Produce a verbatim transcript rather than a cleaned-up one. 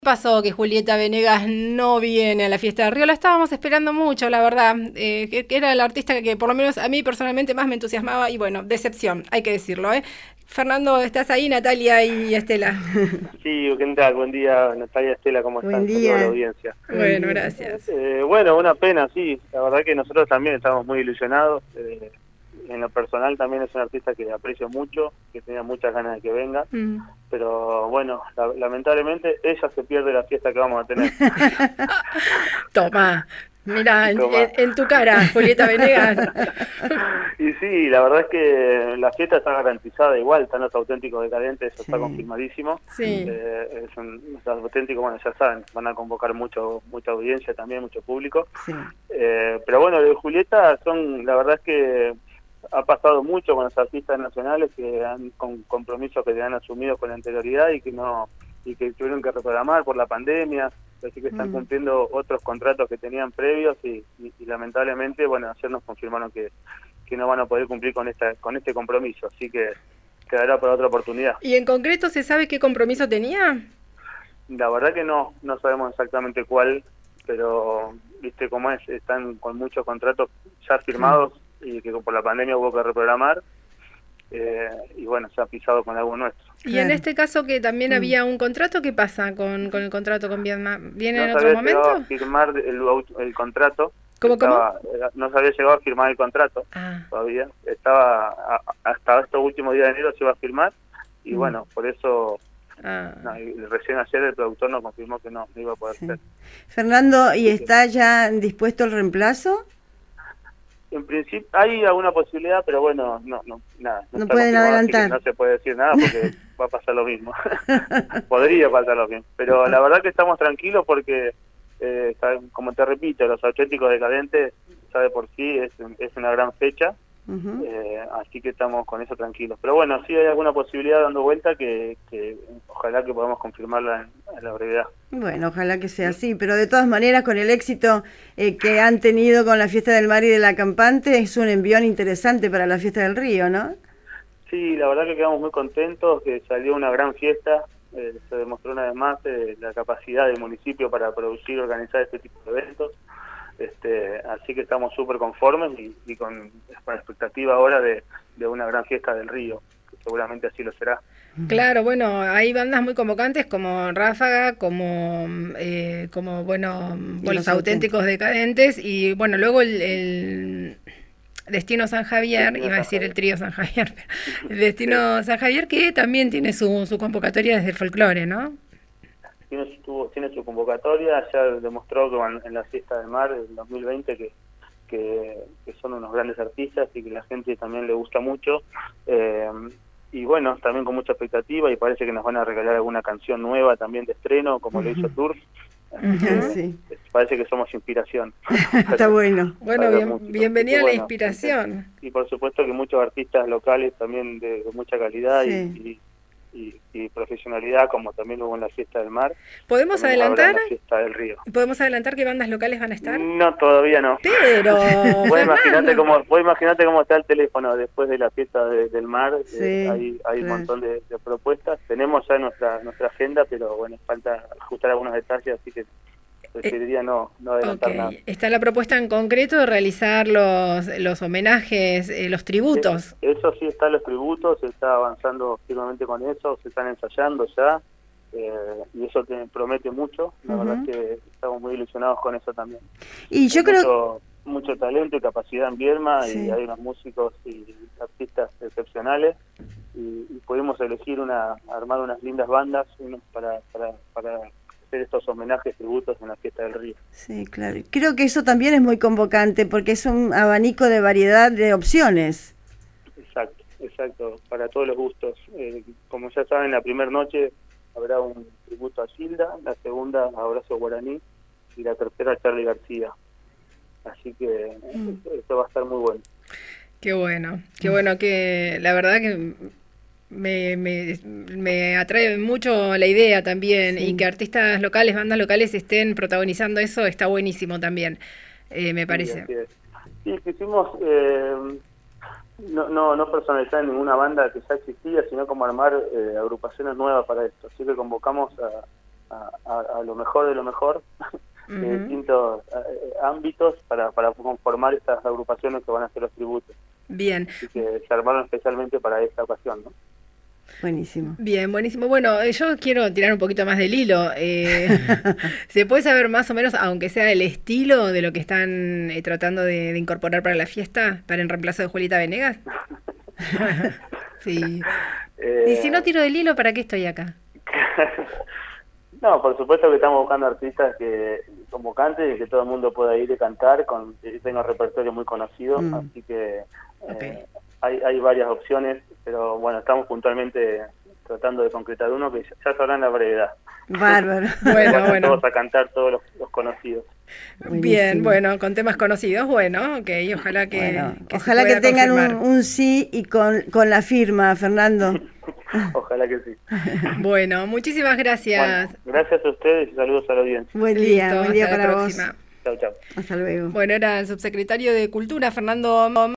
Pasó que Julieta Venegas no viene a la fiesta del Río? La estábamos esperando mucho, la verdad. Eh, que, que era el artista que, que por lo menos a mí personalmente más me entusiasmaba y bueno, decepción, hay que decirlo, ¿eh? Fernando, ¿estás ahí? Natalia y Estela. Sí, ¿qué tal? Buen día, Natalia, Estela, ¿cómo Buen están? Saludos a la día. audiencia. Bueno, gracias. Eh, bueno, una pena, sí. La verdad que nosotros también estamos muy ilusionados. Eh, en lo personal también es un artista que aprecio mucho, que tenía muchas ganas de que venga. Mm. Pero bueno, la, lamentablemente ella se pierde la fiesta que vamos a tener. Toma. Mira, en, en tu cara, Julieta Venegas. Y sí, la verdad es que la fiesta está garantizada igual, están los auténticos decadentes, eso sí. Está confirmadísimo. Sí. Eh, es un, los auténticos, bueno, ya saben, van a convocar mucho mucha audiencia también, mucho público. Sí. Eh, pero bueno, lo de Julieta son, la verdad es que ha pasado mucho con los artistas nacionales que han con compromisos que se han asumido con anterioridad y que no y que tuvieron que reprogramar por la pandemia. Así que están mm. cumpliendo otros contratos que tenían previos y, y, y lamentablemente, bueno, ayer nos confirmaron que, que no van a poder cumplir con esta con este compromiso, así que quedará para otra oportunidad. ¿Y en concreto se sabe qué compromiso tenía? La verdad que no, no sabemos exactamente cuál, pero viste cómo es, están con muchos contratos ya firmados mm. y que por la pandemia hubo que reprogramar. Eh, y bueno, se ha pisado con algo nuestro. Y en este caso que también mm. había un contrato, ¿qué pasa con, con el contrato con Viedma? ¿Viene no en otro momento? No se había llegado a firmar el, el contrato. ¿Cómo, estaba, cómo? No se había llegado a firmar el contrato ah. todavía. Estaba a, hasta estos últimos días de enero se iba a firmar y mm. bueno, por eso ah. no, recién ayer el productor nos confirmó que no, no iba a poder sí. ser. Fernando, ¿y está ya dispuesto el reemplazo? En principio hay alguna posibilidad, pero bueno, no, no, nada. No, no pueden adelantar. No se puede decir nada porque va a pasar lo mismo. Podría pasar lo mismo. Pero la verdad que estamos tranquilos porque, eh, como te repito, los auténticos decadentes, ya de por sí es, es una gran fecha. Uh-huh. eh, así que estamos con eso tranquilos. Pero bueno, sí hay alguna posibilidad dando vuelta que, que ojalá que podamos confirmarla en, en la brevedad. Bueno, ojalá que sea así, pero de todas maneras con el éxito eh, que han tenido con la Fiesta del Mar y de la Campante es un envión interesante para la Fiesta del Río, ¿no? Sí, la verdad que quedamos muy contentos, que salió una gran fiesta, eh, se demostró una vez más eh, la capacidad del municipio para producir y organizar este tipo de eventos. Este, así que estamos súper conformes y, y con, con expectativa ahora de, de una gran fiesta del Río, que seguramente así lo será. Claro, bueno, hay bandas muy convocantes como Ráfaga, como eh, como bueno, los, los auténticos decadentes y bueno, luego el, el Destino San Javier, Destino iba a decir Javier. El trío San Javier, el Destino sí. San Javier que también tiene su, su convocatoria desde el folclore, ¿no? Tiene su, tiene su convocatoria, ya demostró que en, en la Fiesta del Mar del dos mil veinte que, que, que son unos grandes artistas y que la gente también le gusta mucho. Eh, y bueno, también con mucha expectativa y parece que nos van a regalar alguna canción nueva también de estreno, como uh-huh. lo hizo Tour. Uh-huh, sí. Parece que somos inspiración. Está bueno. Bueno, bien, bienvenida a la bueno, inspiración. Y por supuesto que muchos artistas locales también de, de mucha calidad sí. y, y Y, y profesionalidad, como también hubo en la Fiesta del Mar. ¿Podemos adelantar? En la Fiesta del Río. ¿Podemos adelantar qué bandas locales van a estar? No, todavía no. Pero, vos imaginate cómo, vos imaginate cómo está el teléfono después de la Fiesta de, del Mar. Sí, eh, hay hay claro. un montón de, de propuestas. Tenemos ya nuestra nuestra agenda, pero bueno, falta ajustar algunos detalles, así que preferiría no, no adelantar okay. nada. ¿Está la propuesta en concreto de realizar los los homenajes, eh, los tributos? Eh, eso sí, está los tributos, se está avanzando firmemente con eso, se están ensayando ya, eh, y eso te promete mucho. La uh-huh. verdad es que estamos muy ilusionados con eso también. Y yo hay creo mucho, mucho talento y capacidad en Viedma, sí. y hay unos músicos y artistas excepcionales, y, y pudimos elegir una, armar unas lindas bandas unos para, para, para hacer estos homenajes, tributos en la Fiesta del Río. Sí, claro. Creo que eso también es muy convocante porque es un abanico de variedad de opciones. Exacto, exacto, para todos los gustos. Eh, como ya saben, la primera noche habrá un tributo a Gilda, la segunda a Horacio Guaraní y la tercera a Charly García. Así que mm. esto, esto va a estar muy bueno. Qué bueno, qué bueno que la verdad que Me, me, me atrae mucho la idea también sí. y que artistas locales, bandas locales estén protagonizando eso está buenísimo también, eh, me parece. Sí, sí quisimos eh, no, no, no personalizar en ninguna banda que ya existía, sino como armar eh, agrupaciones nuevas para esto. Así que convocamos a, a, a, a lo mejor de lo mejor uh-huh. de distintos eh, ámbitos para, para conformar estas agrupaciones que van a hacer los tributos. Bien. Así que se armaron especialmente para esta ocasión, ¿no? Buenísimo. Bien, buenísimo. Bueno, yo quiero tirar un poquito más del hilo. Eh, ¿Se puede saber más o menos, aunque sea el estilo de lo que están eh, tratando de, de incorporar para la fiesta, para en reemplazo de Julieta Venegas? Sí. Eh, y si no tiro del hilo, ¿para qué estoy acá? No, por supuesto que estamos buscando artistas que convocantes y que todo el mundo pueda ir y cantar, con que tenga un repertorio muy conocido, mm. así que eh, okay. hay, hay varias opciones, pero bueno, estamos puntualmente tratando de concretar uno que ya, ya sabrán la brevedad. Bárbaro. Bueno, bueno. Vamos a cantar todos los, los conocidos. Buenísimo. Bien, bueno, con temas conocidos, bueno, ok, ojalá que, bueno, que ojalá que tengan un, un sí y con, con la firma, Fernando. Ojalá que sí. Bueno, muchísimas gracias. Bueno, gracias a ustedes y saludos a la audiencia. Buen día, Listo, buen día hasta para la vos. próxima. Chao, chao. Hasta luego. Bueno, era el subsecretario de Cultura, Fernando